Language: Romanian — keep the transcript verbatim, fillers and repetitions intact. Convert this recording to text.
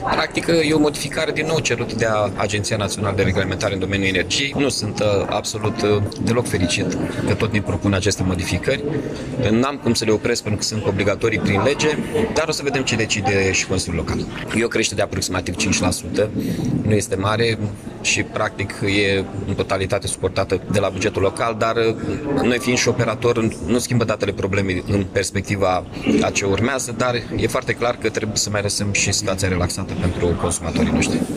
Practic, e o modificare din nou cerută de a Agenția Națională de Reglementare în domeniul energiei. Nu sunt uh, absolut uh, deloc fericit că tot ne propun aceste modificări. N-am cum să le opresc pentru că sunt obligatorii prin lege, dar o să vedem ce decide și Consiliul Local. E o creștere de aproximativ cinci la sută, nu este mare și practic e în totalitate suportată de la bugetul local, dar uh, noi fiind și operator nu schimbă datele problemei în perspectiva a ce urmează, dar e foarte clar că trebuie să mai lăsăm și situația relaxată pentru consumatorii noștri.